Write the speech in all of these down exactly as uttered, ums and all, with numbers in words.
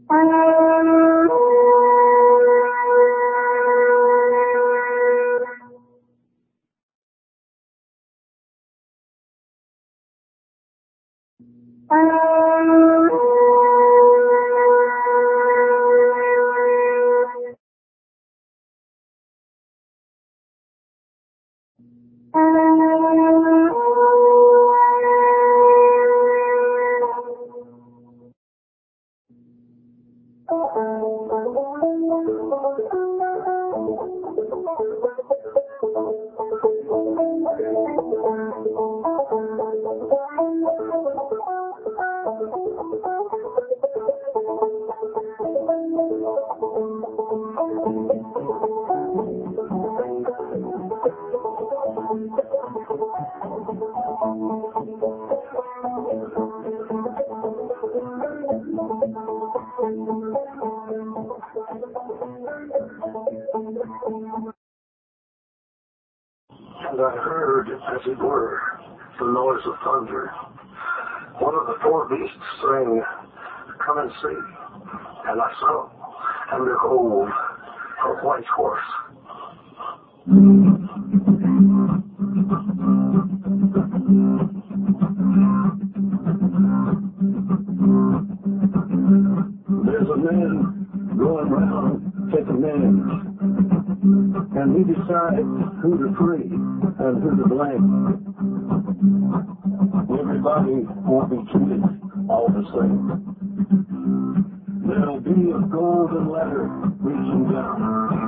And I heard, as it were, the noise of thunder. One of the four beasts saying, "Come and see." And I saw, and behold, a white horse. There's a man going around taking names. And he decides who to free and who to blame. Everybody won't be treated all the same. There'll be a golden ladder reaching down.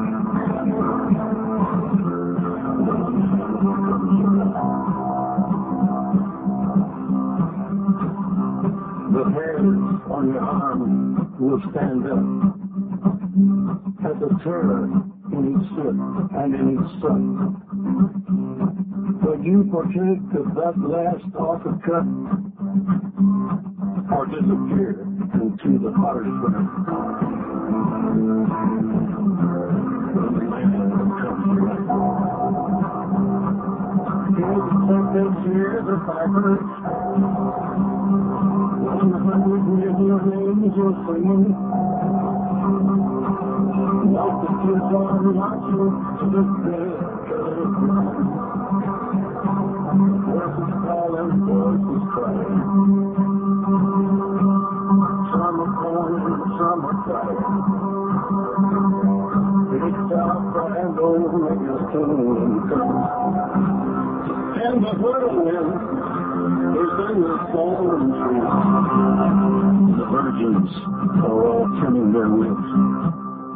The hairs on your arm will stand up at the terror in each sip and in each suck. Will you partake of that last offer cut, or disappear into the potter's wheel? When the man comes back. Here's the trumpets, here's the pipers. One hundred million angels singing. Like the kids are marching to the bed of the ground. Voices calling, voices crying. Some are calling, some are crying. It's Alpha and Omega's kingdom come. And the whirlwind is in the fallen tree. The virgins are all trimming their wicks.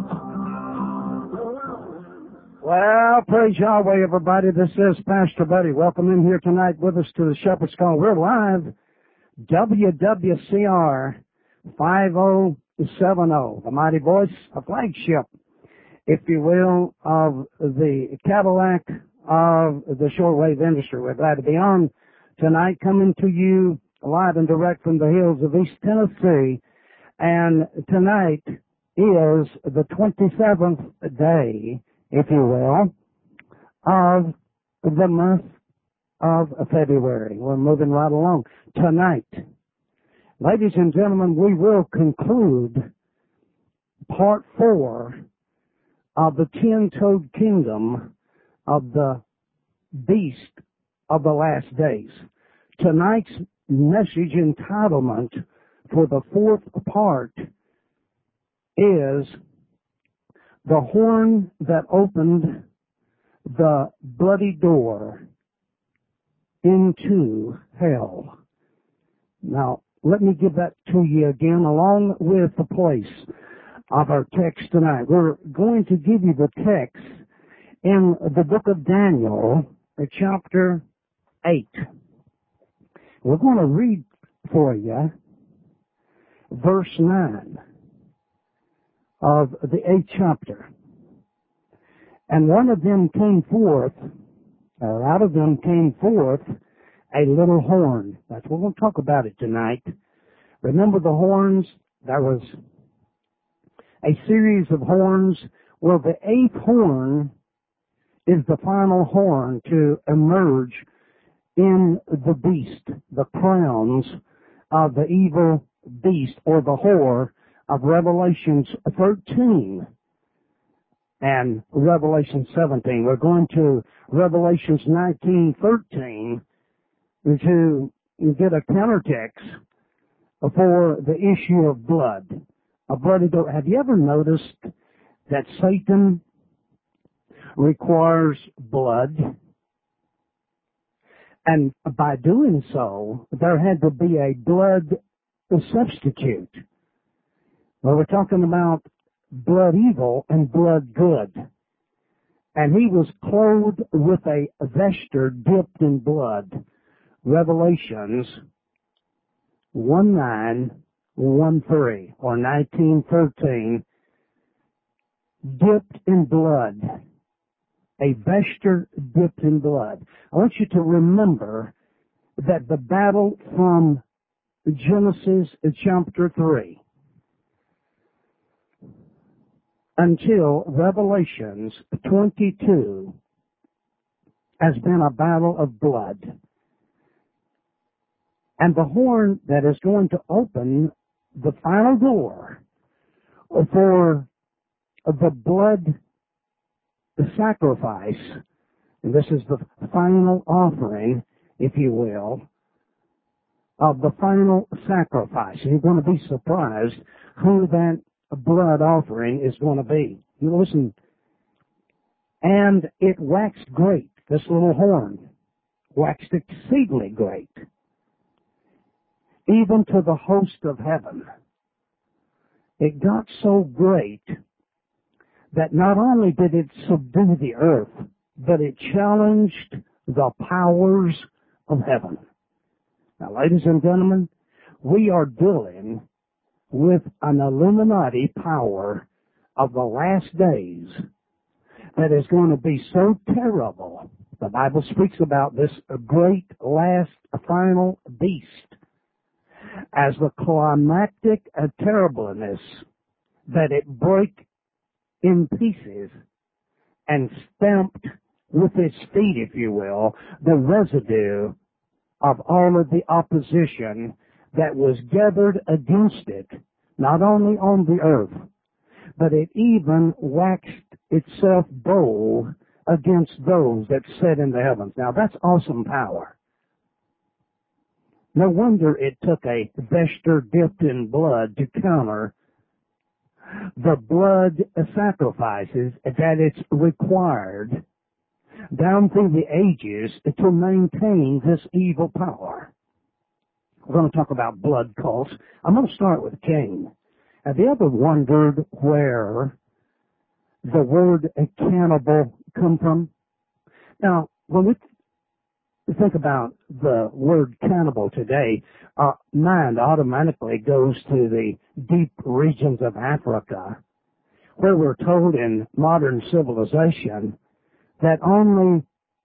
Well, praise Yahweh, everybody. This is Pastor Buddy. Welcome in here tonight with us to the Shepherd's Call. We're live, W W C R five oh seven oh, the mighty voice, a flagship, if you will, of the Cadillac of the shortwave industry. We're glad to be on tonight, coming to you live and direct from the hills of East Tennessee. And tonight is the twenty-seventh day, if you will, of the month of February. We're moving right along. Tonight, ladies and gentlemen, we will conclude part four of the ten-toed kingdom of the beast of the last days. Tonight's message entitlement for the fourth part is the horn that opened the bloody door into hell. Now, let me give that to you again, along with the place of our text tonight. We're going to give you the text in the book of Daniel, chapter eight. We're going to read for you verse nine of the eighth chapter. And one of them came forth, or out of them came forth a little horn. That's what we're going to talk about it tonight. Remember the horns? There was a series of horns. Well, the eighth horn is the final horn to emerge in the beast, the crowns of the evil beast, or the whore of Revelations thirteen and Revelation seventeen. We're going to Revelations nineteen thirteen to get a countertext for the issue of blood. A bloody door. Have you ever noticed that Satan requires blood? And by doing so, there had to be a blood substitute. Well, we're talking about blood evil and blood good. And he was clothed with a vesture dipped in blood. Revelations one nine, one three, or nineteen thirteen, dipped in blood. A vesture dipped in blood. I want you to remember that the battle from Genesis chapter three until Revelations twenty-two has been a battle of blood. And the horn that is going to open the final door for the blood sacrifice, and this is the final offering, if you will, of the final sacrifice. And you're going to be surprised who that blood offering is going to be. You listen. And it waxed great, this little horn, waxed exceedingly great, even to the host of heaven. It got so great that not only did it subdue the earth, but it challenged the powers of heaven. Now, ladies and gentlemen, we are dealing with an Illuminati power of the last days that is going to be so terrible. The Bible speaks about this great last final beast as the climactic terribleness that it break in pieces and stamped with its feet, if you will, the residue of all of the opposition that was gathered against it, not only on the earth, but it even waxed itself bold against those that sat in the heavens. Now that's awesome power. No wonder it took a vesture dipped in blood to counter the blood sacrifices that it's required down through the ages to maintain this evil power. We're going to talk about blood cults. I'm going to start with Cain. Have you ever wondered where the word cannibal come from? Now, when we think about the word cannibal today, our mind automatically goes to the deep regions of Africa, where we're told in modern civilization that only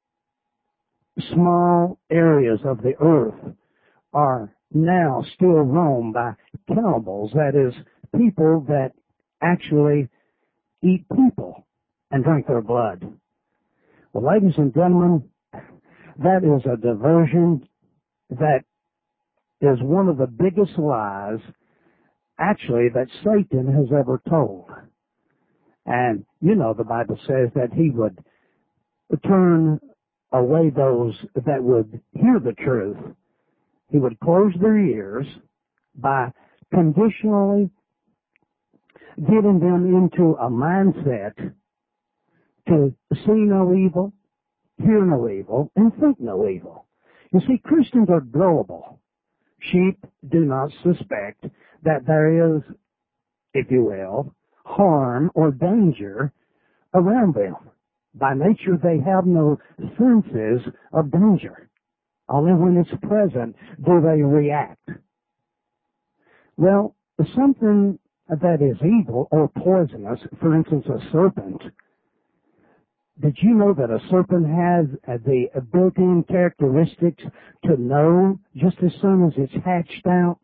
small areas of the earth are now still roamed by cannibals, that is, people that actually eat people and drink their blood. Well, ladies and gentlemen, that is a diversion that is one of the biggest lies, actually, that Satan has ever told. And, you know, the Bible says that he would turn away those that would hear the truth. He would close their ears by conditionally getting them into a mindset to see no evil, hear no evil, and think no evil. You see, Christians are gullible. Sheep do not suspect that there is, if you will, harm or danger around them. By nature, they have no senses of danger. Only when it's present do they react. Well, something that is evil or poisonous, for instance, a serpent. Did you know that a serpent has the built-in characteristics to know just as soon as it's hatched out?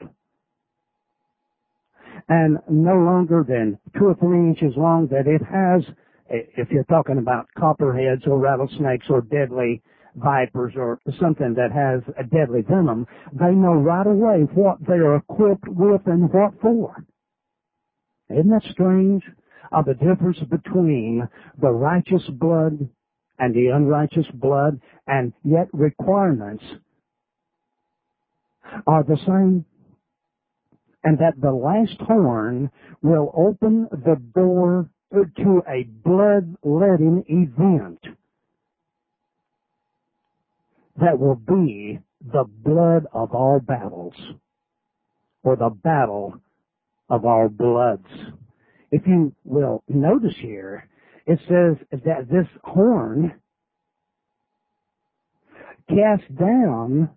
And no longer than two or three inches long, that it has, if you're talking about copperheads or rattlesnakes or deadly vipers or something that has a deadly venom, they know right away what they are equipped with and what for. Isn't that strange? Of the difference between the righteous blood and the unrighteous blood, and yet requirements are the same. And that the last horn will open the door to a blood-letting event that will be the blood of all battles, or the battle of all bloods. If you will notice here, it says that this horn cast down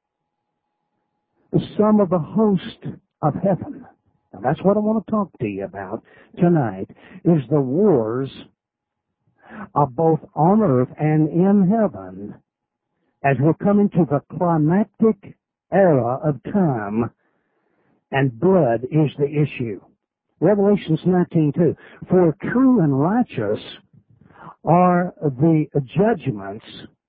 some of the host of heaven. Now that's what I want to talk to you about tonight, is the wars of both on earth and in heaven as we're coming to the climactic era of time, and blood is the issue. Revelations nineteen two. For true and righteous are the judgments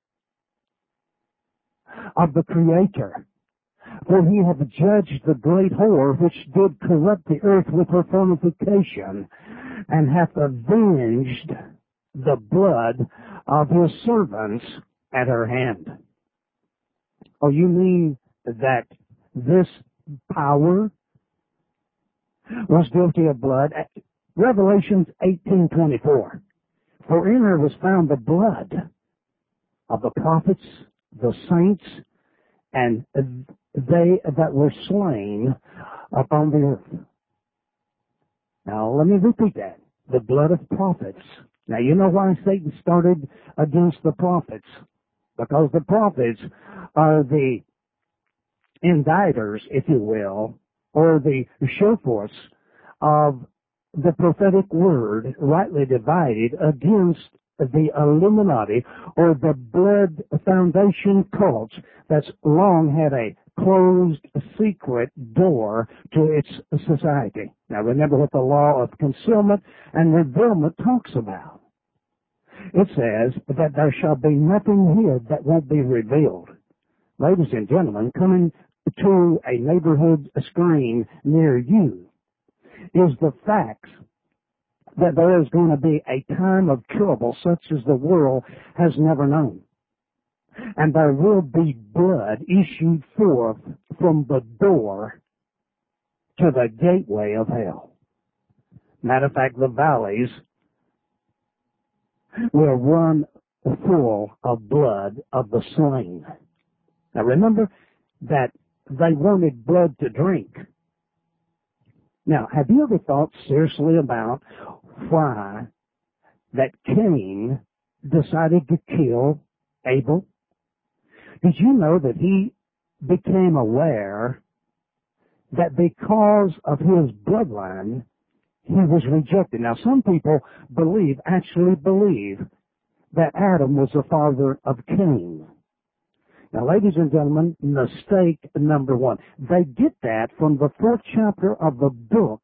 of the Creator. For he hath judged the great whore which did corrupt the earth with her fornication, and hath avenged the blood of his servants at her hand. Oh, you mean that this power was guilty of blood? Revelations eighteen twenty-four. For in her was found the blood of the prophets, the saints, and they that were slain upon the earth. Now, let me repeat that. The blood of prophets. Now, you know why Satan started against the prophets? Because the prophets are the indictors, if you will, or the shofars of the prophetic word rightly divided against the Illuminati, or the blood foundation cults that's long had a closed, secret door to its society. Now remember what the law of concealment and revealment talks about. It says that there shall be nothing hid that won't be revealed. Ladies and gentlemen, coming to a neighborhood screen near you is the facts that there is going to be a time of trouble such as the world has never known. And there will be blood issued forth from the door to the gateway of hell. Matter of fact, the valleys will run full of blood of the slain. Now remember that they wanted blood to drink. Now, have you ever thought seriously about why that Cain decided to kill Abel? Did you know that he became aware that because of his bloodline, he was rejected? Now, some people believe, actually believe, that Adam was the father of Cain. Now, ladies and gentlemen, mistake number one. They get that from the fourth chapter of the book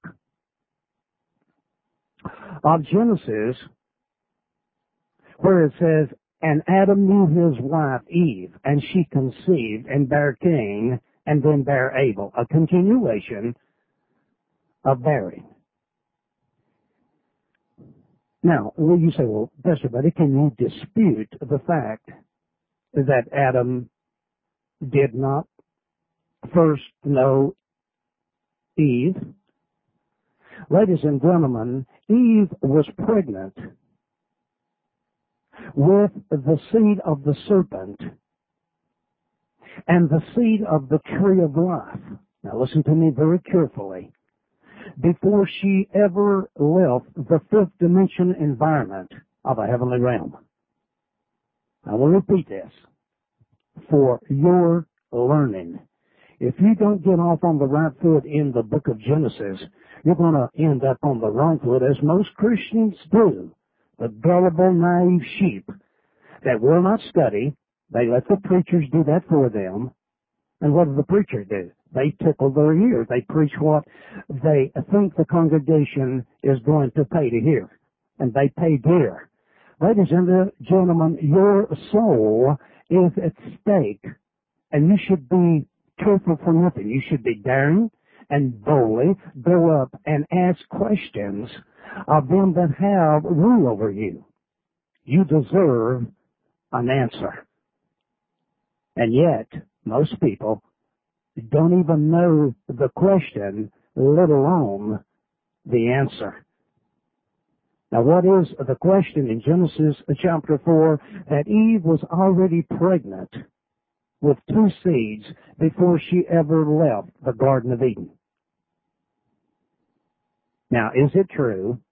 of Genesis, where it says, and Adam knew his wife Eve, and she conceived and bare Cain, and then bare Abel. A continuation of bearing. Now, will you say, well, Pastor Buddy, can you dispute the fact that Adam did not first know Eve? Ladies and gentlemen, Eve was pregnant with the seed of the serpent and the seed of the tree of life. Now listen to me very carefully. Before she ever left the fifth dimension environment of a heavenly realm. I will repeat this for your learning. If you don't get off on the right foot in the book of Genesis, you're going to end up on the wrong foot, as most Christians do. The gullible, naive sheep that will not study. They let the preachers do that for them. And what do the preachers do? They tickle their ears. They preach what they think the congregation is going to pay to hear. And they pay dear. Ladies and gentlemen, your soul is at stake. And you should be careful for nothing. You should be daring, and boldly go up and ask questions of them that have rule over you. You deserve an answer. And yet, most people don't even know the question, let alone the answer. Now, what is the question in Genesis chapter four? That Eve was already pregnant with two seeds before she ever left the Garden of Eden. Now, is it true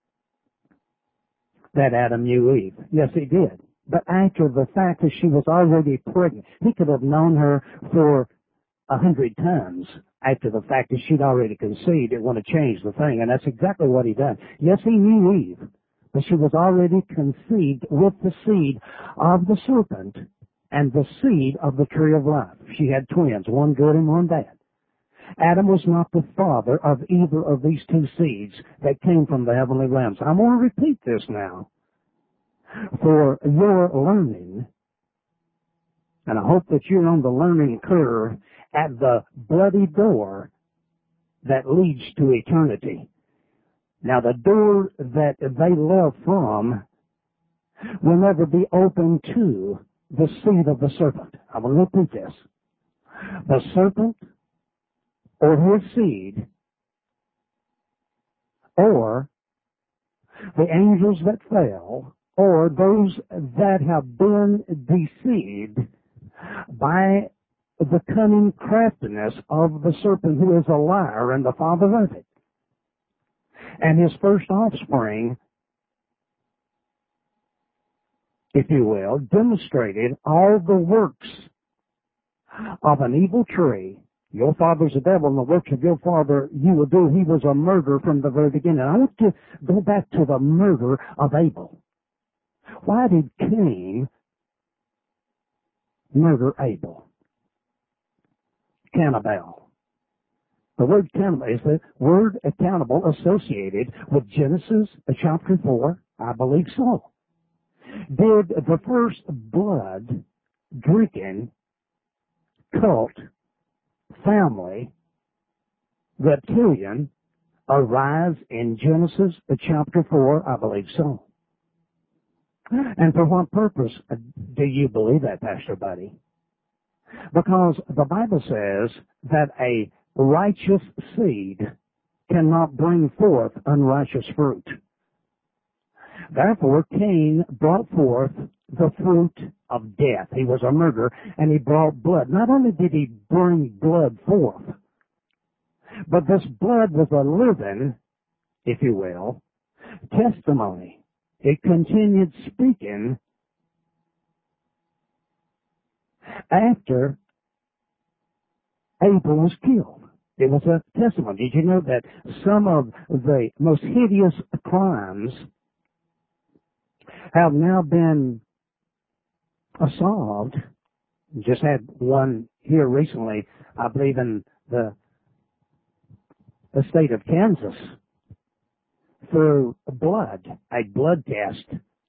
that Adam knew Eve? Yes, he did. But after the fact that she was already pregnant, he could have known her for a hundred times. After the fact that she'd already conceived, it would have changed the thing, and that's exactly what he done. Yes, he knew Eve, but she was already conceived with the seed of the serpent and the seed of the tree of life. She had twins, one good and one bad. Adam was not the father of either of these two seeds that came from the heavenly realms. I'm going to repeat this now for your learning, and I hope that you're on the learning curve at the bloody door that leads to eternity. Now, the door that they left from will never be open to the seed of the serpent. I will repeat this. The serpent or his seed, or the angels that fell, or those that have been deceived by the cunning craftiness of the serpent, who is a liar and the father of it. And his first offspring, if you will, demonstrated all the works of an evil tree. Your father's a devil, and the works of your father you will do. He was a murderer from the very beginning. I want to go back to the murder of Abel. Why did Cain murder Abel? Cannibal. The word cannibal is the word accountable associated with Genesis chapter four, I believe so. Did the first blood drinking cult family reptilian arise in Genesis chapter four? I believe so. And for what purpose do you believe that, Pastor Buddy? Because the Bible says that a righteous seed cannot bring forth unrighteous fruit. Therefore, Cain brought forth the fruit of death. He was a murderer, and he brought blood. Not only did he bring blood forth, but this blood was a living, if you will, testimony. It continued speaking after Abel was killed. It was a testimony. Did you know that some of the most hideous crimes have now been solved? Just had one here recently, I believe in the, the state of Kansas, through blood, a blood test,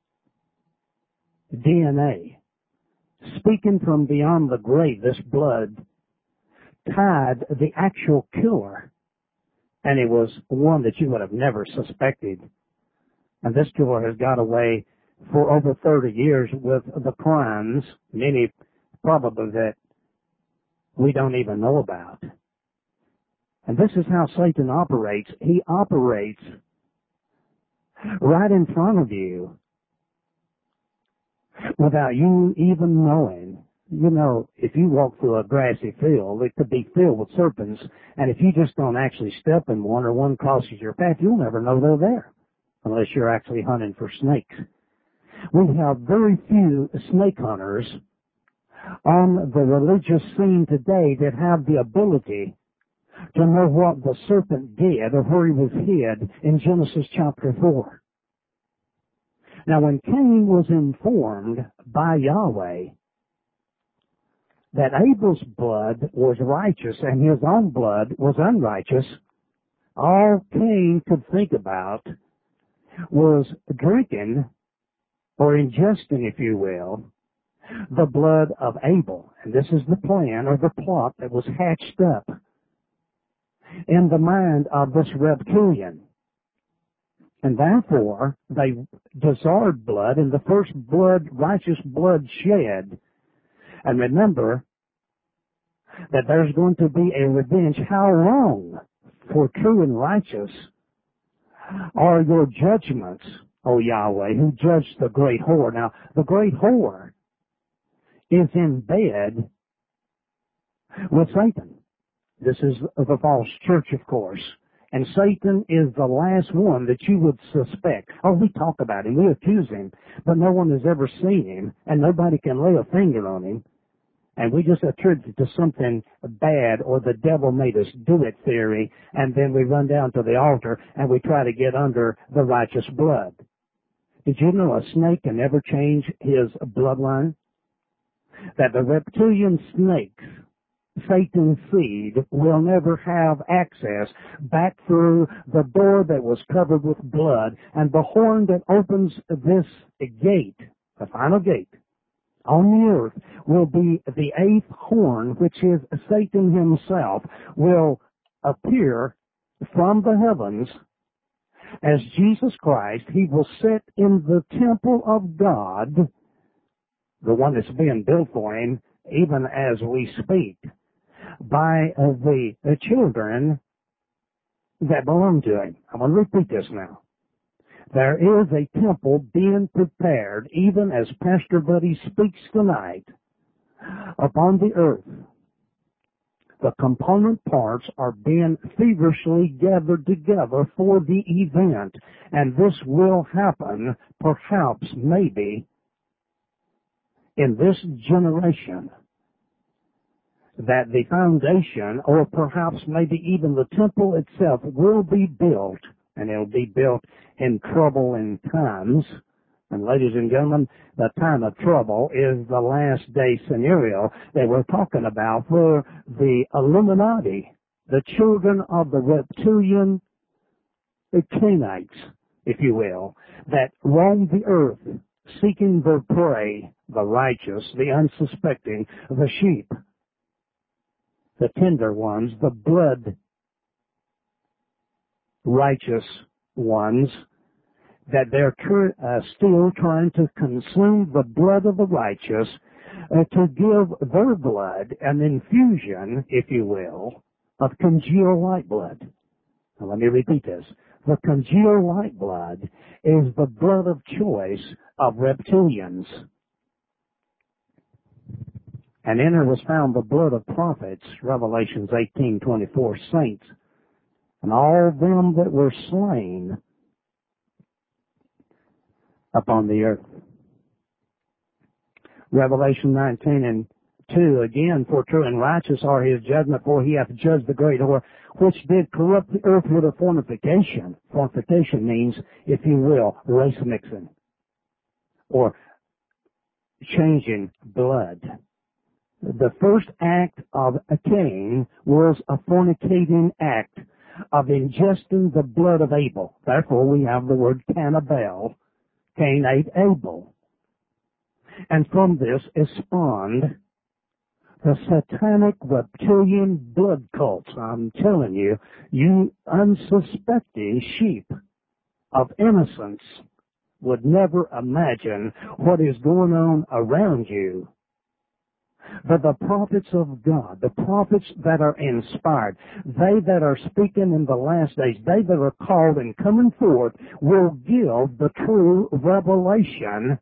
D N A. Speaking from beyond the grave, this blood tied the actual killer, and it was one that you would have never suspected. And this killer has got away for over thirty years with the crimes, many probably that we don't even know about. And this is how Satan operates. He operates right in front of you without you even knowing. You know, if you walk through a grassy field, it could be filled with serpents, and if you just don't actually step in one or one crosses your path, you'll never know they're there unless you're actually hunting for snakes. We have very few snake hunters on the religious scene today that have the ability to know what the serpent did or where he was hid in Genesis chapter four. Now, when Cain was informed by Yahweh that Abel's blood was righteous and his own blood was unrighteous, all Cain could think about was drinking or ingesting, if you will, the blood of Abel. And this is the plan or the plot that was hatched up in the mind of this reptilian. And therefore, they desired blood, and the first blood, righteous blood shed. And remember that there's going to be a revenge. How long, for true and righteous, are your judgments, O Yahweh, who judged the great whore? Now, the great whore is in bed with Satan. This is the false church, of course. And Satan is the last one that you would suspect. Oh, we talk about him, we accuse him, but no one has ever seen him, and nobody can lay a finger on him. And we just attribute it to something bad, or the devil made us do it theory, and then we run down to the altar and we try to get under the righteous blood. Did you know a snake can never change his bloodline? That the reptilian snakes, Satan's seed, will never have access back through the door that was covered with blood, and the horn that opens this gate, the final gate, on the earth will be the eighth horn, which is Satan himself, will appear from the heavens as Jesus Christ. He will sit in the temple of God, the one that's being built for him, even as we speak, by uh, the, the children that belong to him. I'm going to repeat this now. There is a temple being prepared, even as Pastor Buddy speaks tonight, upon the earth. The component parts are being feverishly gathered together for the event, and this will happen, perhaps, maybe, in this generation, that the foundation, or perhaps maybe even the temple itself, will be built, and it'll be built in trouble times. And ladies and gentlemen, the time of trouble is the last day scenario that we're talking about for the Illuminati, the children of the reptilian Canaanites, if you will, that roam the earth seeking their prey, the righteous, the unsuspecting, the sheep, the tender ones, the blood righteous ones, that they're tr- uh, still trying to consume the blood of the righteous uh, to give their blood an infusion, if you will, of congealed white blood. Now, let me repeat this. The congealed white blood is the blood of choice of reptilians. And in it was found the blood of prophets, Revelations eighteen twenty-four, saints, and all them that were slain upon the earth. Revelation nineteen and two, again, for true and righteous are his judgment, for he hath judged the great whore, which did corrupt the earth with her fornication. Fornication means, if you will, race mixing, or changing blood. The first act of Cain was a fornicating act of ingesting the blood of Abel. Therefore, we have the word cannibal. Cain ate Abel. And from this is spawned the satanic reptilian blood cults. I'm telling you, you unsuspecting sheep of innocence would never imagine what is going on around you. But the prophets of God, the prophets that are inspired, they that are speaking in the last days, they that are called and coming forth, will give the true revelation.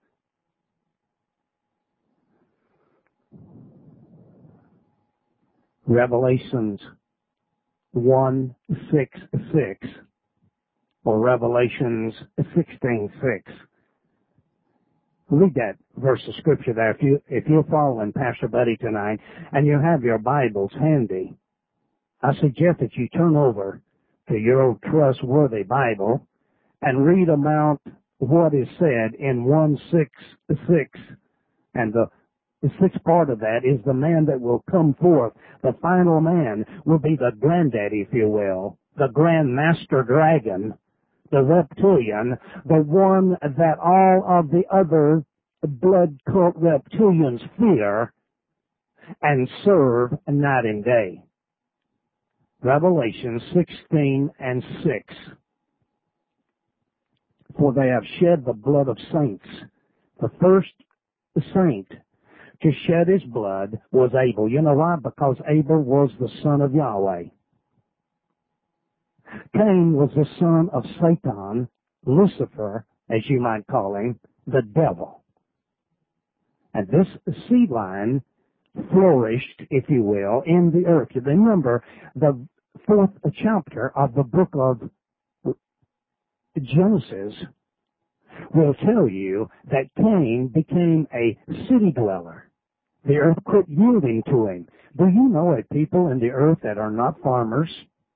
Revelations one six six, or Revelations sixteen six. Read that verse of scripture there. If you, if you're following Pastor Buddy tonight and you have your Bibles handy, I suggest that you turn over to your old trustworthy Bible and read about what is said in one six six. And the, the sixth part of that is the man that will come forth. The final man will be the granddaddy, if you will, the grand master dragon, the reptilian, the one that all of the other blood cult reptilians fear and serve night and day. Revelation sixteen and six. For they have shed the blood of saints. The first saint to shed his blood was Abel. You know why? Because Abel was the son of Yahweh. Cain was the son of Satan, Lucifer, as you might call him, the devil. And this seed line flourished, if you will, in the earth. Remember, the fourth chapter of the book of Genesis will tell you that Cain became a city dweller. The earth quit yielding to him. Do you know a people in the earth that are not farmers,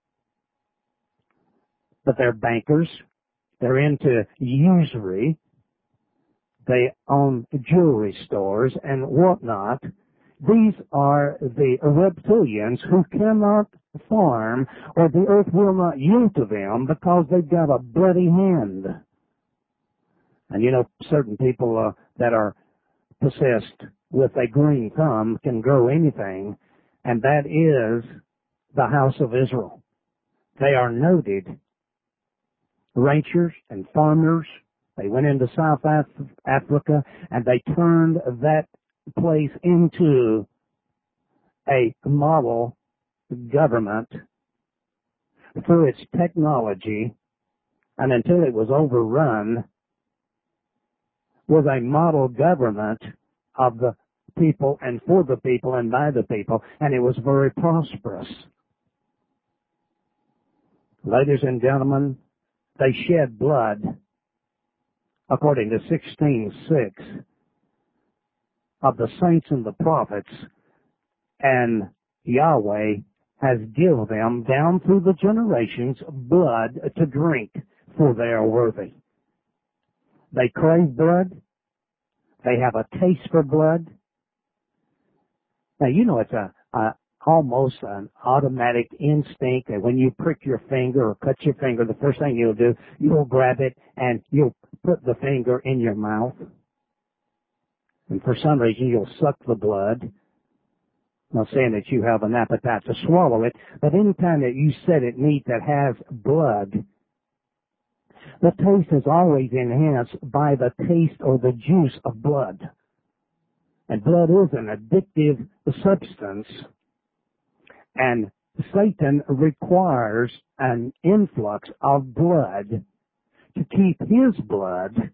but they're bankers? They're into usury. They own jewelry stores and whatnot. These are the reptilians who cannot farm, or the earth will not yield to them because they've got a bloody hand. And you know, certain people uh, that are possessed with a green thumb can grow anything, and that is the house of Israel. They are noted ranchers and farmers. They went into South Af- Africa and they turned that place into a model government through its technology, and until it was overrun, was a model government of the people and for the people and by the people, and it was very prosperous. Ladies and gentlemen, they shed blood, according to sixteen six, of the saints and the prophets, and Yahweh has given them down through the generations blood to drink, for they are worthy. They crave blood. They have a taste for blood. Now, you know, it's a, a almost an automatic instinct that when you prick your finger or cut your finger, the first thing you'll do, you'll grab it and you'll put the finger in your mouth. And for some reason, you'll suck the blood. Not saying that you have an appetite to swallow it, but any time that you set it meat that has blood, the taste is always enhanced by the taste or the juice of blood. And blood is an addictive substance, and Satan requires an influx of blood to keep his blood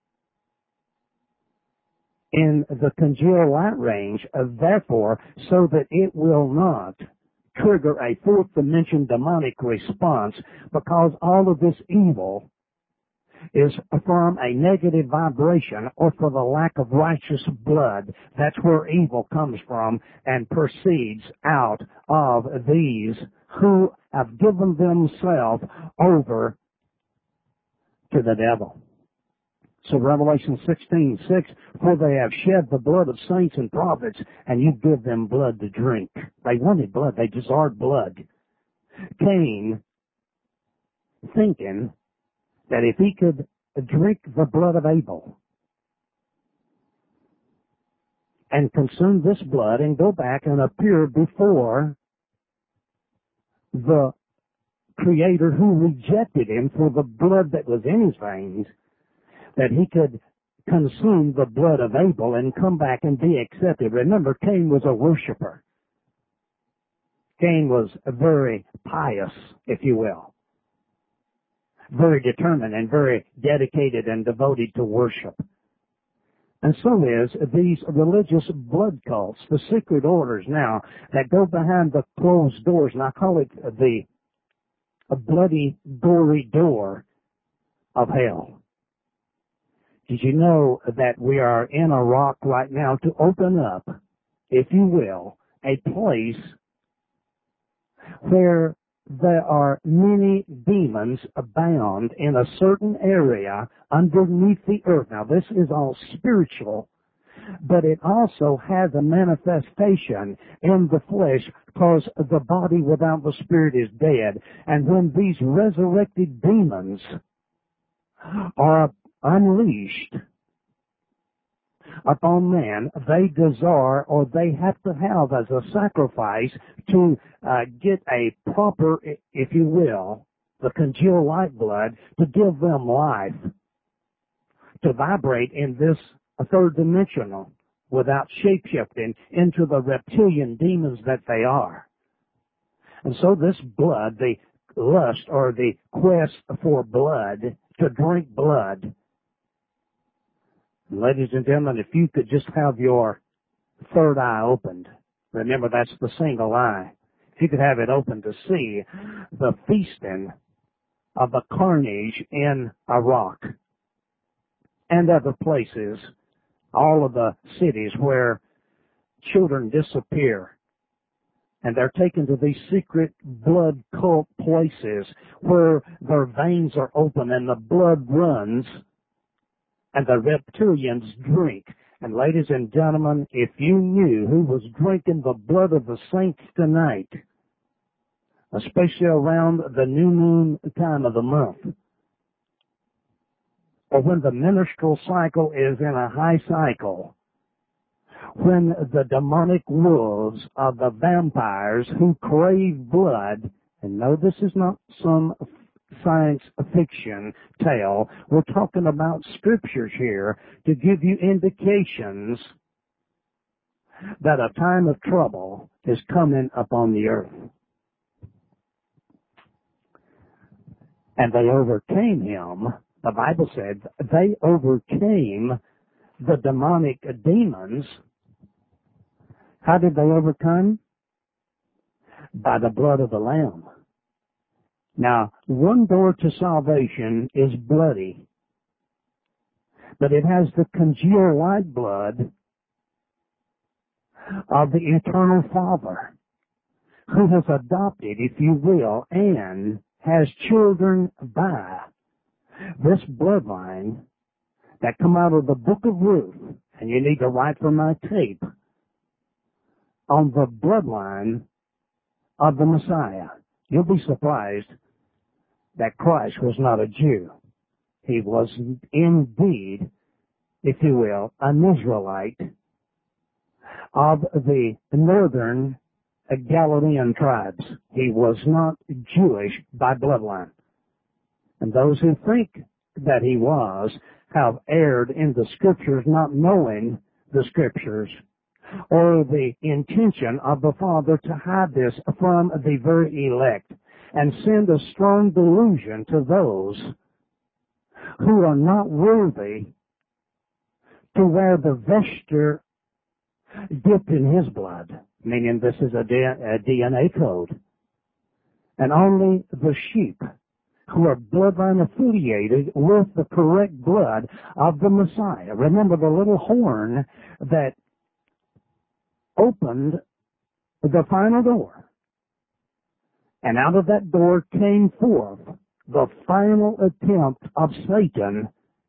in the congeal light range, uh, therefore, so that it will not trigger a fourth dimension demonic response, because all of this evil is from a negative vibration or for the lack of righteous blood. That's where evil comes from and proceeds out of these who have given themselves over to the devil. So Revelation sixteen six, for they have shed the blood of saints and prophets, and you give them blood to drink. They wanted blood. They desired blood. Cain, thinking that if he could drink the blood of Abel and consume this blood and go back and appear before the Creator who rejected him for the blood that was in his veins, that he could consume the blood of Abel and come back and be accepted. Remember, Cain was a worshiper. Cain was very pious, if you will. Very determined and very dedicated and devoted to worship. And so is these religious blood cults, the secret orders now that go behind the closed doors, and I call it the a bloody, gory door of hell. Did you know that we are in Iraq right now to open up, if you will, a place where there are many demons abound in a certain area underneath the earth? Now, this is all spiritual, but it also has a manifestation in the flesh, because the body without the spirit is dead. And when these resurrected demons are unleashed, upon man, they desire or they have to have as a sacrifice to uh, get a proper, if you will, the congealed lifeblood to give them life, to vibrate in this third dimensional without shape-shifting into the reptilian demons that they are. And so this blood, the lust or the quest for blood, to drink blood. Ladies and gentlemen, if you could just have your third eye opened, remember that's the single eye. If you could have it open to see the feasting of the carnage in Iraq and other places, all of the cities where children disappear, and they're taken to these secret blood cult places where their veins are open and the blood runs and the reptilians drink. And ladies and gentlemen, if you knew who was drinking the blood of the saints tonight, especially around the new moon time of the month, or when the menstrual cycle is in a high cycle, when the demonic wolves of the vampires who crave blood, and no, this is not some science fiction tale, we're talking about scriptures here to give you indications that a time of trouble is coming upon the earth. And they overcame him. The Bible said they overcame the demonic demons. How did they overcome? By the blood of the Lamb. Now, one door to salvation is bloody, but it has the congealed white blood of the Eternal Father, who has adopted, if you will, and has children by this bloodline that come out of the book of Ruth, and you need to write for my tape, on the bloodline of the Messiah. You'll be surprised that Christ was not a Jew. He was indeed, if you will, an Israelite of the northern Galilean tribes. He was not Jewish by bloodline. And those who think that he was have erred in the scriptures, not knowing the scriptures or the intention of the Father to hide this from the very elect and send a strong delusion to those who are not worthy to wear the vesture dipped in his blood, meaning this is a D N A code. And only the sheep who are bloodline affiliated with the correct blood of the Messiah. Remember the little horn that opened the final door. And out of that door came forth the final attempt of Satan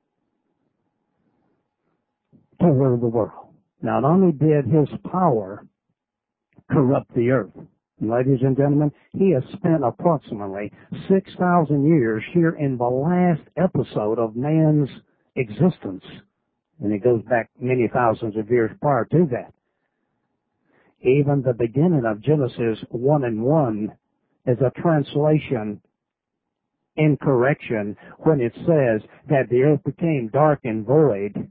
to rule the world. Not only did his power corrupt the earth, ladies and gentlemen, he has spent approximately six thousand years here in the last episode of man's existence. And it goes back many thousands of years prior to that. Even the beginning of Genesis one and one is a translation incorrection when it says that the earth became dark and void.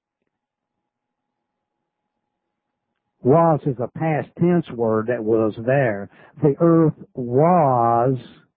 Was is a past tense word that was there. The earth was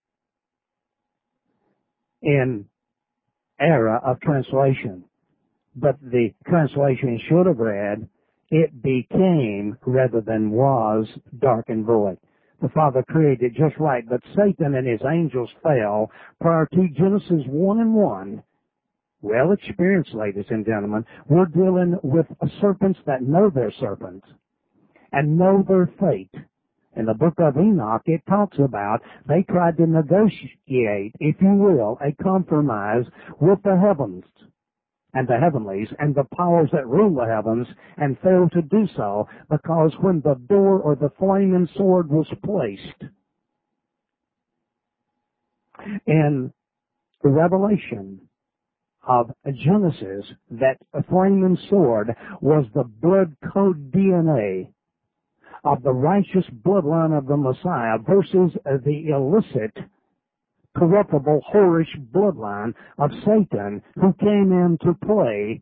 in era of translation. But the translation should have read, it became rather than was dark and void. The Father created just right, but Satan and his angels fell prior to Genesis one and one. Well experienced, ladies and gentlemen. We're dealing with serpents that know they're serpents and know their fate. In the book of Enoch, it talks about they tried to negotiate, if you will, a compromise with the heavens and the heavenlies and the powers that rule the heavens, and failed to do so because when the door or the flaming sword was placed in Revelation, of Genesis, that flaming sword, was the blood code D N A of the righteous bloodline of the Messiah versus the illicit, corruptible, whorish bloodline of Satan, who came into play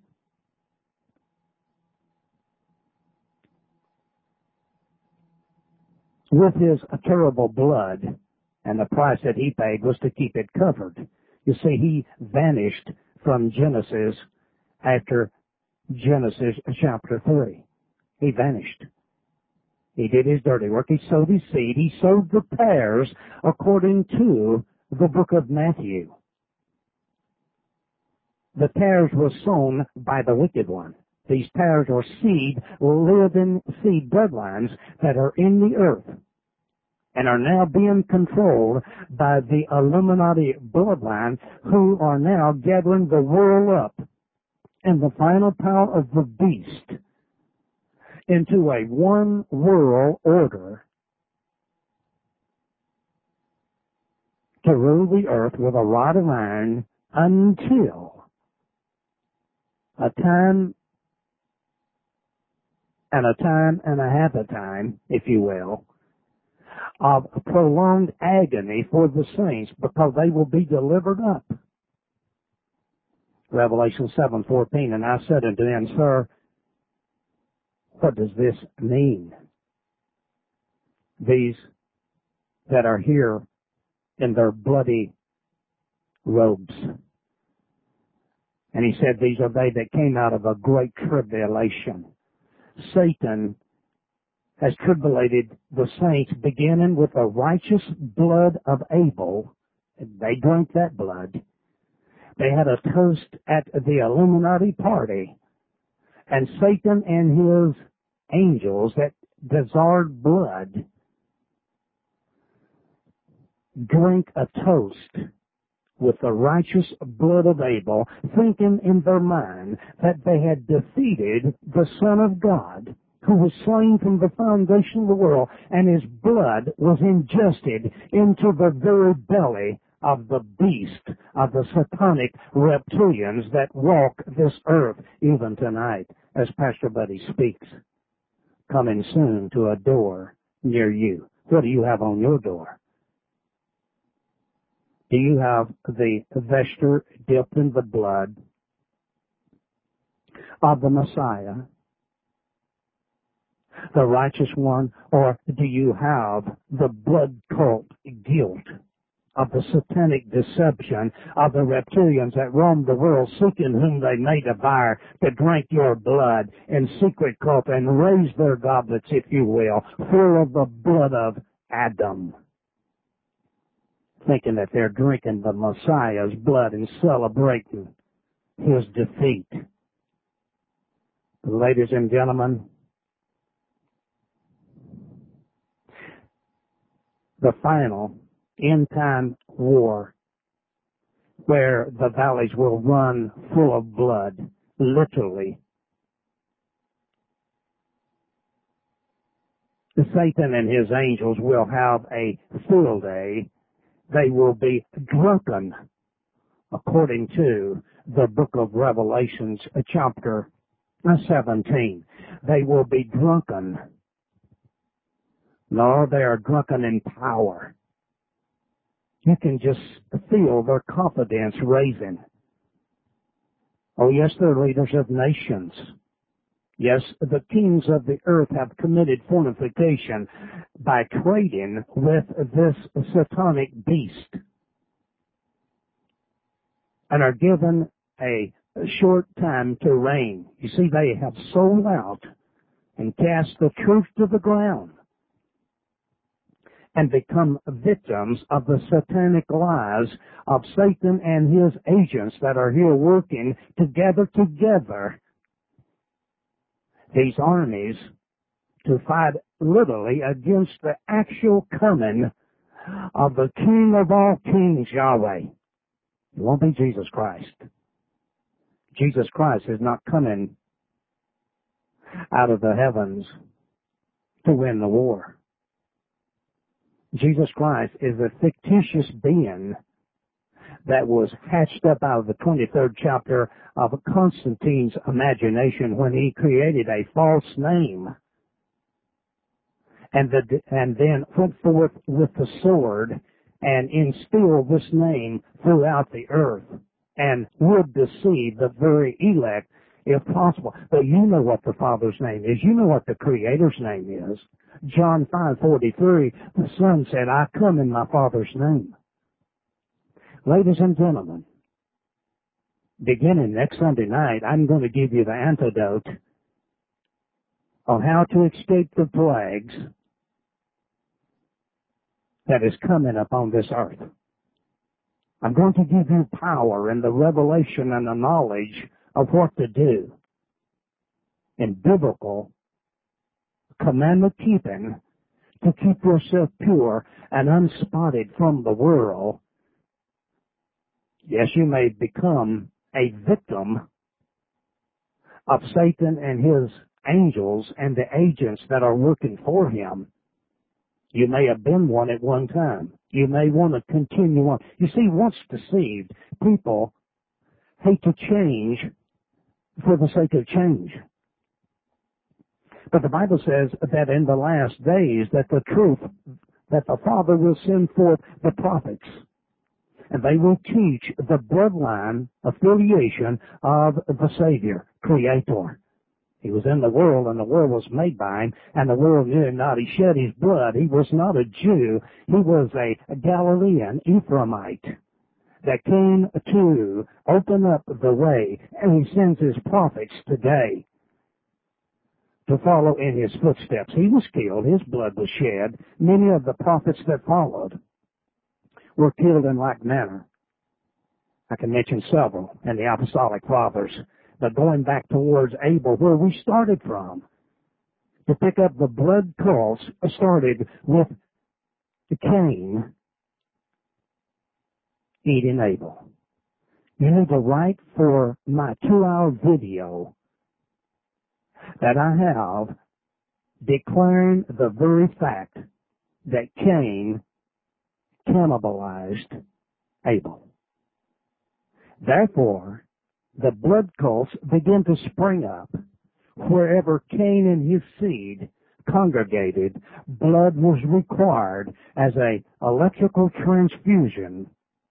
with his terrible blood, and the price that he paid was to keep it covered. You see, he vanished from Genesis after Genesis chapter three. He vanished. He did his dirty work. He sowed his seed. He sowed the tares according to the book of Matthew. The tares were sown by the wicked one. These tares are seed, living seed bloodlines that are in the earth and are now being controlled by the Illuminati bloodline, who are now gathering the world up in the final power of the beast into a one world order to rule the earth with a rod of iron until a time and a time and a half a time, if you will, of prolonged agony for the saints, because they will be delivered up. Revelation seven fourteen, and I said unto them, Sir, what does this mean? These that are here in their bloody robes. And he said, these are they that came out of a great tribulation. Satan has tribulated the saints, beginning with the righteous blood of Abel. They drank that blood. They had a toast at the Illuminati party. And Satan and his angels that desired blood drank a toast with the righteous blood of Abel, thinking in their mind that they had defeated the Son of God, who was slain from the foundation of the world, and his blood was ingested into the very belly of the beast, of the satanic reptilians that walk this earth even tonight, as Pastor Buddy speaks. Coming soon to a door near you. What do you have on your door? Do you have the vesture dipped in the blood of the Messiah, the righteous one, or do you have the blood cult guilt of the satanic deception of the reptilians that roam the world, seeking whom they may devour, to drink your blood in secret cult and raise their goblets, if you will, full of the blood of Adam, thinking that they're drinking the Messiah's blood and celebrating his defeat? Ladies and gentlemen, the final end-time war, where the valleys will run full of blood, literally. Satan and his angels will have a field day. They will be drunken, according to the book of Revelations, chapter seventeen. They will be drunken. No, they are drunken in power. You can just feel their confidence raising. Oh, yes, they're leaders of nations. Yes, the kings of the earth have committed fornication by trading with this satanic beast and are given a short time to reign. You see, they have sold out and cast the truth to the ground and become victims of the satanic lies of Satan and his agents that are here working together together, these armies, to fight literally against the actual coming of the King of all kings, Yahweh. It won't be Jesus Christ. Jesus Christ is not coming out of the heavens to win the war. Jesus Christ is a fictitious being that was hatched up out of the twenty-third chapter of Constantine's imagination when he created a false name. And, the, and then went forth with the sword and instilled this name throughout the earth and would deceive the very elect if possible. But you know what the Father's name is. You know what the Creator's name is. John five forty-three, the Son said, I come in my Father's name. Ladies and gentlemen, beginning next Sunday night, I'm going to give you the antidote on how to escape the plagues that is coming upon this earth. I'm going to give you power and the revelation and the knowledge of what to do in biblical commandment keeping to keep yourself pure and unspotted from the world. Yes, you may become a victim of Satan and his angels and the agents that are working for him. You may have been one at one time. You may want to continue on. You see, once deceived, people hate to change for the sake of change. But the Bible says that in the last days that the truth, that the Father will send forth the prophets, and they will teach the bloodline affiliation of the Savior, Creator. He was in the world, and the world was made by him, and the world knew him not. He shed his blood. He was not a Jew. He was a Galilean Ephraimite that came to open up the way, and he sends his prophets today to follow in his footsteps. He was killed. His blood was shed. Many of the prophets that followed were killed in like manner. I can mention several in the Apostolic Fathers. But going back towards Abel, where we started from, to pick up the blood cults, started with Cain eating Abel. You need to write for my two-hour video that I have declaring the very fact that Cain cannibalized Abel. Therefore, the blood cults begin to spring up. Wherever Cain and his seed congregated, blood was required as a electrical transfusion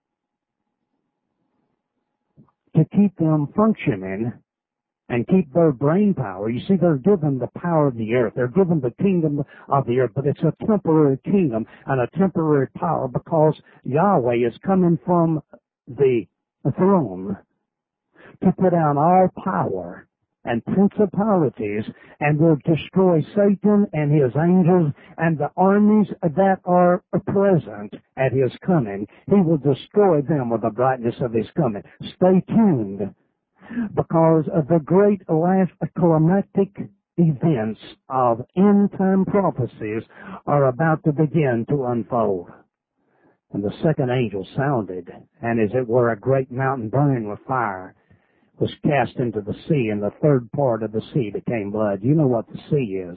to keep them functioning and keep their brain power. You see, they're given the power of the earth. They're given the kingdom of the earth, but it's a temporary kingdom and a temporary power because Yahweh is coming from the throne to put down all power and principalities and will destroy Satan and his angels and the armies that are present at his coming. He will destroy them with the brightness of his coming. Stay tuned, because of the great last climactic events of end-time prophecies are about to begin to unfold. And the second angel sounded, and as it were a great mountain burning with fire was cast into the sea, and the third part of the sea became blood. You know what the sea is.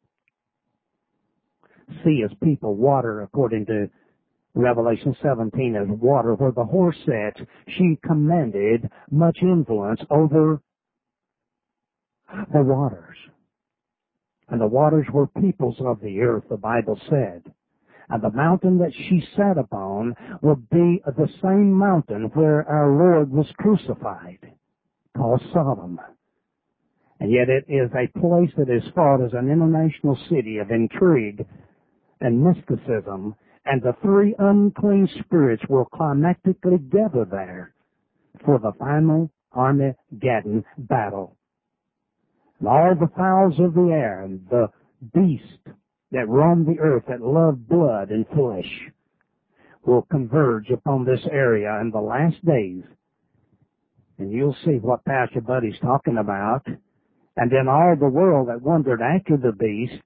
Sea is people, water, according to Revelation seventeen, is water. Where the whore sat, she commanded much influence over the waters. And the waters were peoples of the earth, the Bible said. And the mountain that she sat upon would be the same mountain where our Lord was crucified, called Sodom. And yet it is a place that is fought as an international city of intrigue and mysticism, and the three unclean spirits will climactically gather there for the final Armageddon battle. And all the fowls of the air and the beast that roam the earth that love blood and flesh will converge upon this area in the last days. And you'll see what Pastor Buddy's talking about. And then all the world that wandered after the beast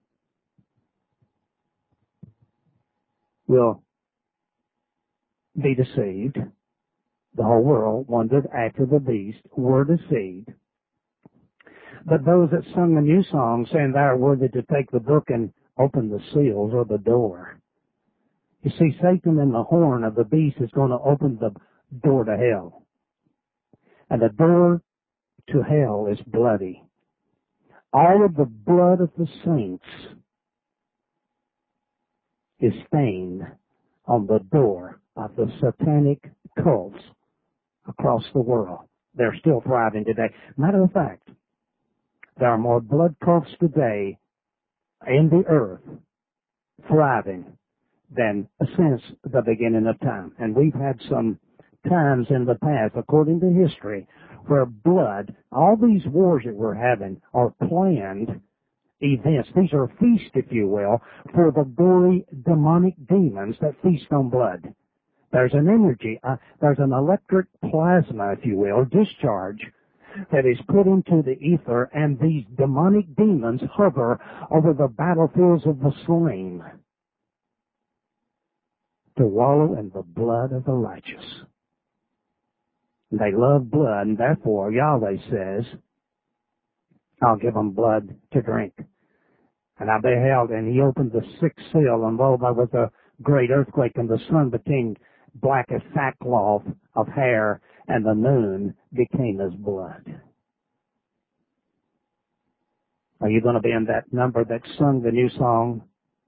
will be deceived. The whole world wandered after the beast, were deceived. But those that sung the new song, saying, "Thou art worthy to take the book and open the seals," or the door. You see, Satan and the horn of the beast is going to open the door to hell. And the door to hell is bloody. All of the blood of the saints is stained on the door of the satanic cults across the world. They're still thriving today. Matter of fact, there are more blood cults today in the earth thriving than since the beginning of time. And we've had some times in the past, according to history, where blood, all these wars that we're having are planned events. These are feasts, if you will, for the gory demonic demons that feast on blood. There's an energy, uh, there's an electric plasma, if you will, discharge that is put into the ether, and these demonic demons hover over the battlefields of the slain to wallow in the blood of the righteous. They love blood, and therefore Yahweh says, I'll give them blood to drink. And I beheld, and he opened the sixth seal, and lo, there was a great earthquake, and the sun became black as sackcloth of hair, and the moon became as blood. Are you going to be in that number that sung the new song?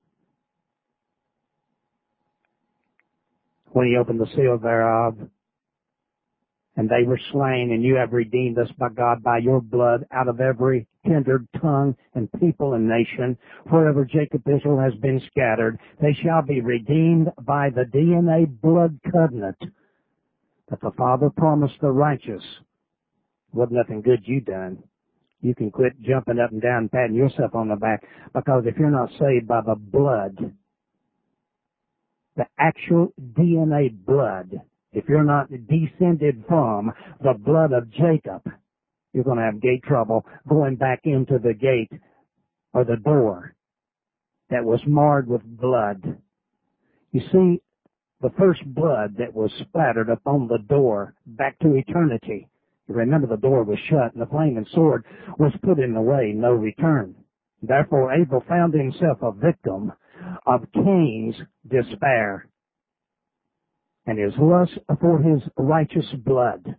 When he opened the seal thereof, and they were slain, and you have redeemed us by God by your blood out of every kindred, tongue, and people and nation. Wherever Jacob Israel has been scattered, they shall be redeemed by the D N A blood covenant that the Father promised the righteous. What nothing good you done. You can quit jumping up and down and patting yourself on the back, because if you're not saved by the blood, the actual D N A blood, if you're not descended from the blood of Jacob, you're going to have gate trouble going back into the gate or the door that was marred with blood. You see, the first blood that was splattered upon the door back to eternity. You remember the door was shut and the flaming sword was put in the way, no return. Therefore, Abel found himself a victim of Cain's despair and his lust for his righteous blood,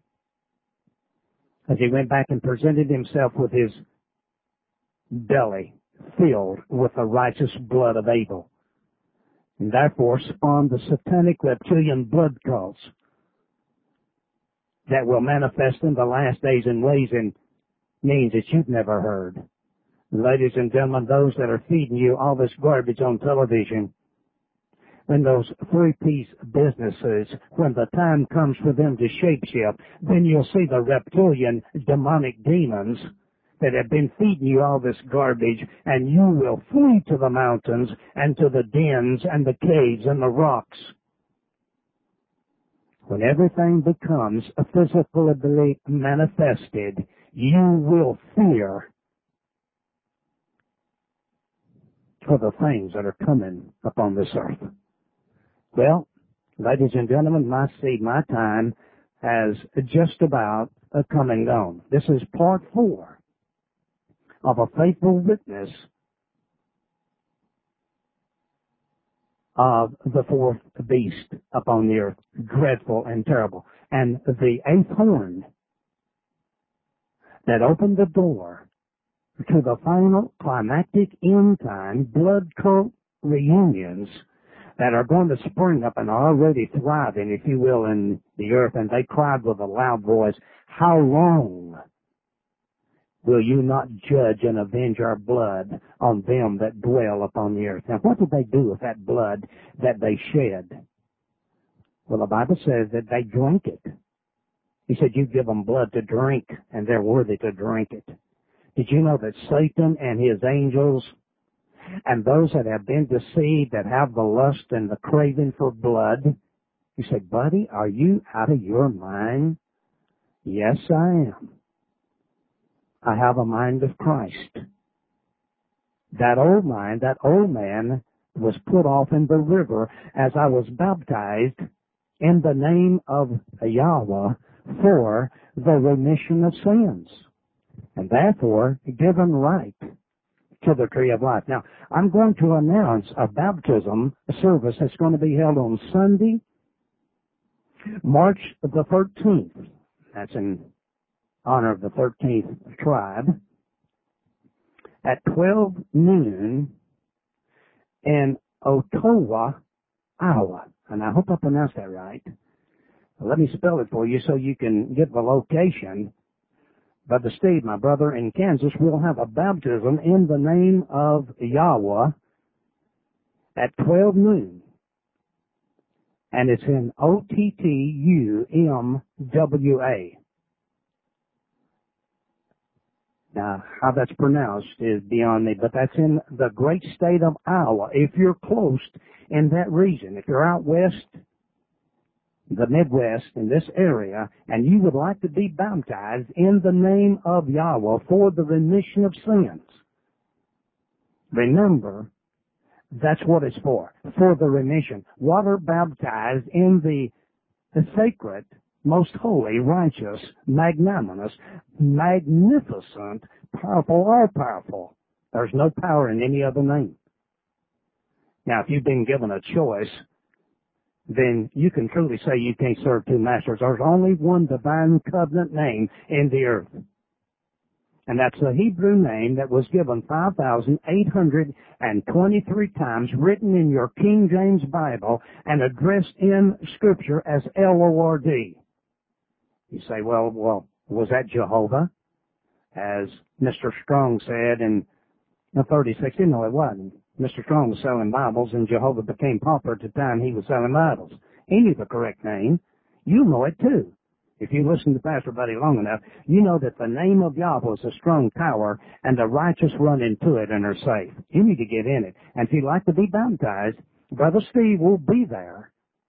as he went back and presented himself with his belly filled with the righteous blood of Abel, and therefore spawned the satanic reptilian blood cults that will manifest in the last days in ways and means that you've never heard. Ladies and gentlemen, those that are feeding you all this garbage on television, when those three-piece businesses, when the time comes for them to shapeshift, then you'll see the reptilian demonic demons that have been feeding you all this garbage, and you will flee to the mountains and to the dens and the caves and the rocks. When everything becomes physically manifested, you will fear for the things that are coming upon this earth. Well, ladies and gentlemen, my seed, my time has just about come and gone. This is part four of a faithful witness of the fourth beast upon the earth, dreadful and terrible. And the eighth horn that opened the door to the final climactic end time blood cult reunions that are going to spring up and are already thriving, if you will, in the earth. And they cried with a loud voice, how long will you not judge and avenge our blood on them that dwell upon the earth? Now, what did they do with that blood that they shed? Well, the Bible says that they drank it. He said, you give them blood to drink, and they're worthy to drink it. Did you know that Satan and his angels and those that have been deceived, that have the lust and the craving for blood, you say, buddy, are you out of your mind? Yes, I am. I have a mind of Christ. That old mind, that old man was put off in the river as I was baptized in the name of Yahweh for the remission of sins, and therefore given right to the tree of life. Now, I'm going to announce a baptism service that's going to be held on Sunday March the thirteenth, that's in honor of the thirteenth tribe, at twelve noon in Ottawa, Iowa. And I hope I pronounced that right. Let me spell it for you so you can get the location. Brother Steve, my brother in Kansas, will have a baptism in the name of Yahweh at twelve noon. And it's in O T T U M W A. Now, how that's pronounced is beyond me, but that's in the great state of Iowa. If you're close in that region, if you're out west, the Midwest, in this area, and you would like to be baptized in the name of Yahweh for the remission of sins, remember, that's what it's for, for the remission. Water baptized in the, the sacred, most holy, righteous, magnanimous, magnificent, powerful, all-powerful. There's no power in any other name. Now, if you've been given a choice, then you can truly say you can't serve two masters. There's only one divine covenant name in the earth. And that's the Hebrew name that was given five thousand eight hundred twenty-three times, written in your King James Bible and addressed in Scripture as L O R D. You say, well, well, was that Jehovah? As Mister Strong said in thirty sixty, no, it wasn't. Mister Strong was selling Bibles, and Jehovah became pauper at the time he was selling Bibles. He knew the correct name. You know it too. If you listen to Pastor Buddy long enough, you know that the name of Yahweh is a strong tower, and the righteous run into it and are safe. You need to get in it. And if you'd like to be baptized, Brother Steve will be there.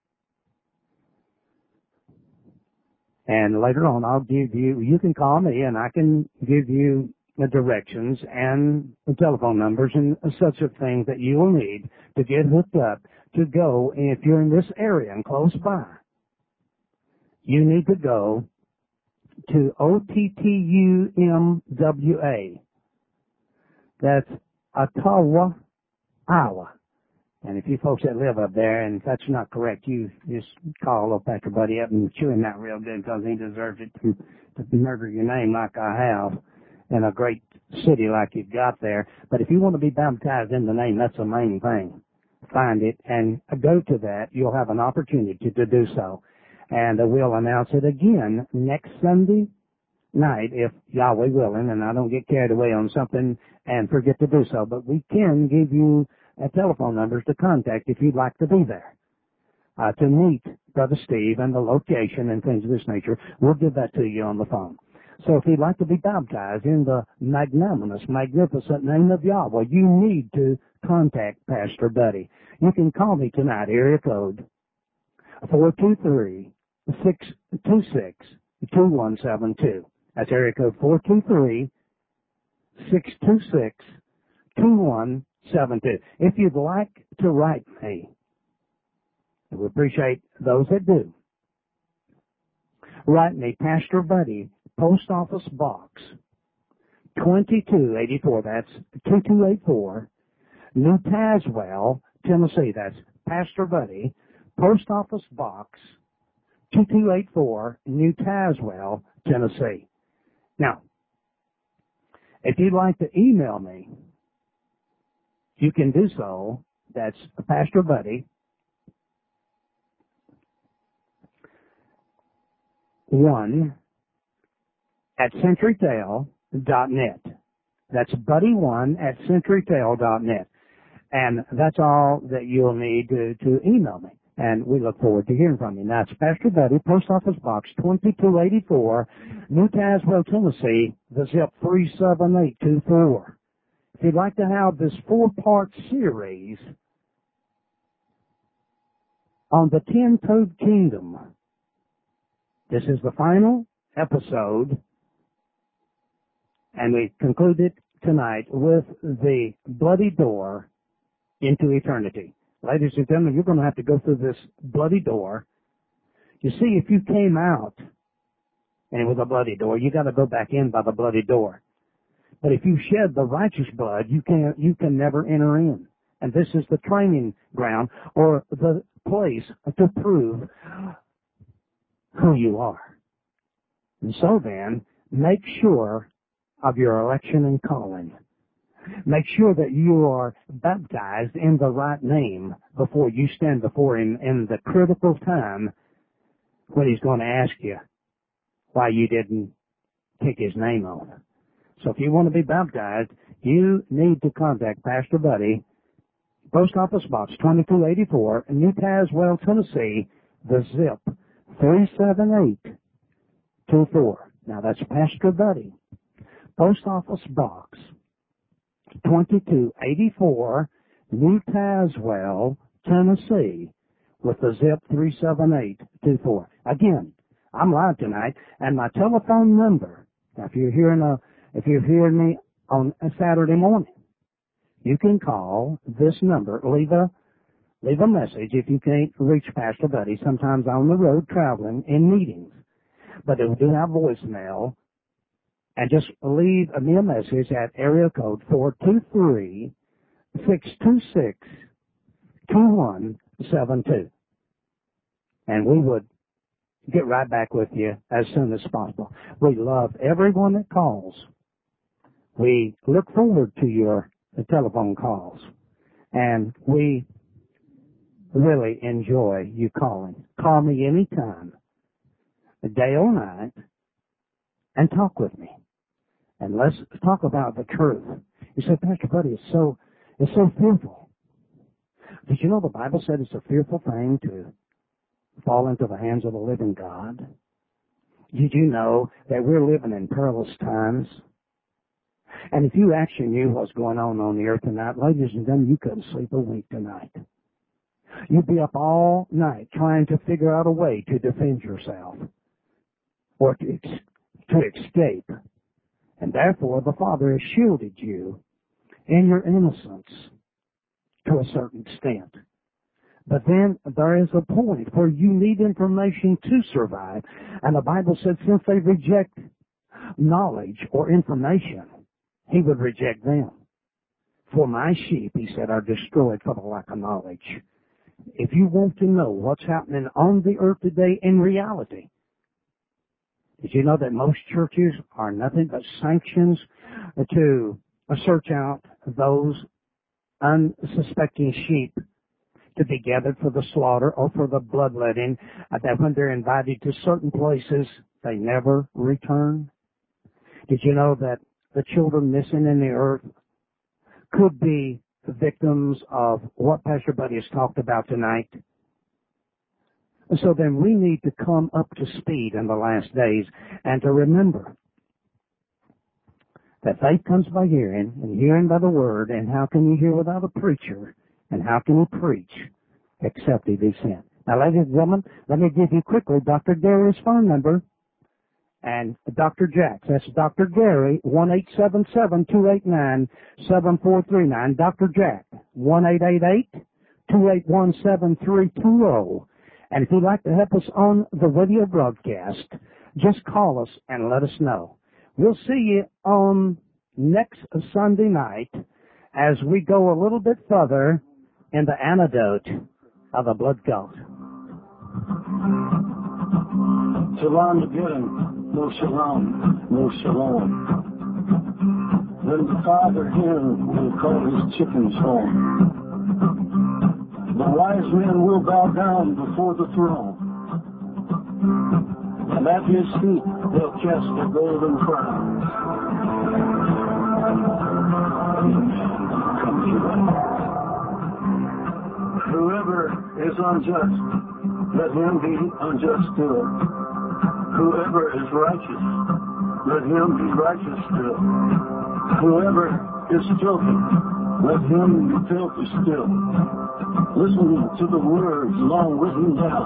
And later on, I'll give you, you can call me, and I can give you the directions and the telephone numbers and such of things that you will need to get hooked up to go. And if you're in this area and close by, you need to go to O T T U M W A. That's Ottawa, Iowa. And if you folks that live up there, and if that's not correct, you just call old Pastor Buddy up and chew him out real good, because he deserves it to, to murder your name like I have in a great city like you've got there. But if you want to be baptized in the name, that's the main thing. Find it and go to that. You'll have an opportunity to do so. And uh, we'll announce it again next Sunday night, if Yahweh willing, and I don't get carried away on something and forget to do so. But we can give you uh, telephone numbers to contact if you'd like to be there, uh, to meet Brother Steve, and the location and things of this nature. We'll give that to you on the phone. So if you'd like to be baptized in the magnanimous, magnificent name of Yahweh, you need to contact Pastor Buddy. You can call me tonight, area code four two three, six two six, two one seven two. That's area code four two three, six two six, two one seven two. If you'd like to write me, we appreciate those that do. Write me, Pastor Buddy, Post Office Box twenty-two eighty-four. That's two two eight four, New Tazewell, Tennessee. That's Pastor Buddy, Post Office Box two two eight four, New Tazewell, Tennessee. Now, if you'd like to email me, you can do so. That's Pastor Buddy, one at centurytel dot net. That's buddy one at centurytel dot net. And that's all that you'll need to, to email me. And we look forward to hearing from you. Now, it's Pastor Buddy, Post Office Box twenty-two eighty-four, New Tazewell, Tennessee, the zip three seven eight two four. If you'd like to have this four-part series on the Ten-Toed Kingdom, this is the final episode, and we concluded tonight with the bloody door into eternity. Ladies and gentlemen, you're going to have to go through this bloody door. You see, if you came out and it was a bloody door, you got to go back in by the bloody door. But if you shed the righteous blood, you can you can never enter in. And this is the training ground, or the place to prove who you are. And so then, make sure of your election and calling. Make sure that you are baptized in the right name before you stand before Him in the critical time when He's going to ask you why you didn't take His name on. So if you want to be baptized, you need to contact Pastor Buddy, Post Office Box twenty-two eighty-four, New Tazewell, Tennessee, the zip three seven eight two four. Now that's Pastor Buddy, Post Office Box twenty-two eighty-four, New Tazewell, Tennessee, with the zip three seven eight two four. Again, I'm live tonight, and my telephone number, now if you're hearing a, if you're hearing me on a Saturday morning, you can call this number, leave a, leave a message if you can't reach Pastor Buddy. Sometimes on the road traveling in meetings, but it will do have voicemail. And just leave me a message at area code four two three, six two six, two one seven two. And we would get right back with you as soon as possible. We love everyone that calls. We look forward to your telephone calls. And we really enjoy you calling. Call me anytime, day or night, and talk with me. And let's talk about the truth. You say, Pastor Buddy, it's so, it's so fearful. Did you know the Bible said it's a fearful thing to fall into the hands of the living God? Did you know that we're living in perilous times? And if you actually knew what's going on on the earth tonight, ladies and gentlemen, you couldn't sleep a wink tonight. You'd be up all night trying to figure out a way to defend yourself or to, to escape. And therefore, the Father has shielded you in your innocence to a certain extent. But then there is a point where you need information to survive. And the Bible said since they reject knowledge or information, He would reject them. For my sheep, He said, are destroyed for the lack of knowledge. If you want to know what's happening on the earth today in reality, did you know that most churches are nothing but sanctions to search out those unsuspecting sheep to be gathered for the slaughter or for the bloodletting, uh, that when they're invited to certain places, they never return? Did you know that the children missing in the earth could be victims of what Pastor Buddy has talked about tonight? And so then we need to come up to speed in the last days and to remember that faith comes by hearing, and hearing by the word, and how can you hear without a preacher, and how can you preach except He be sent? Now, ladies and gentlemen, let me give you quickly Doctor Gary's phone number and Doctor Jack's. That's Doctor Gary, one eight seven seven, two eight nine, seven four three nine. Doctor Jack, one eight eight eight, two eight one, seven three two zero. And if you'd like to help us on the radio broadcast, just call us and let us know. We'll see you on next Sunday night as we go a little bit further in the antidote of the blood goat. Shalom again, no shalom, no shalom. Then the Father hen will call His chickens home. The wise men will bow down before the throne, and at His feet they'll cast a golden crown. Whoever is unjust, let him be unjust still. Whoever is righteous, let him be righteous still. Whoever is filthy, let him be filthy still. Listen to the words long written down.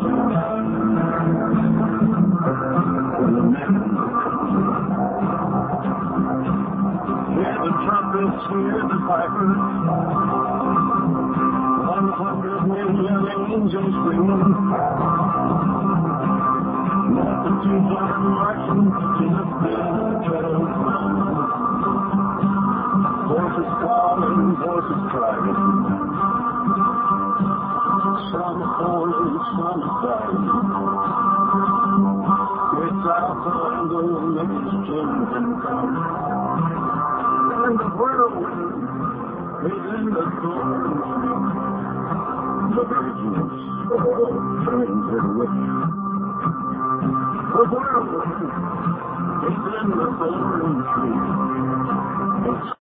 Hear the trumpets, hear the pipers. One hundred million angels singing. Multitudes are marching to the battle. Voices calling, voices crying. Some holy, some dying. the thorn tree. The virgins all turned their wits. The world is in the thorn tree.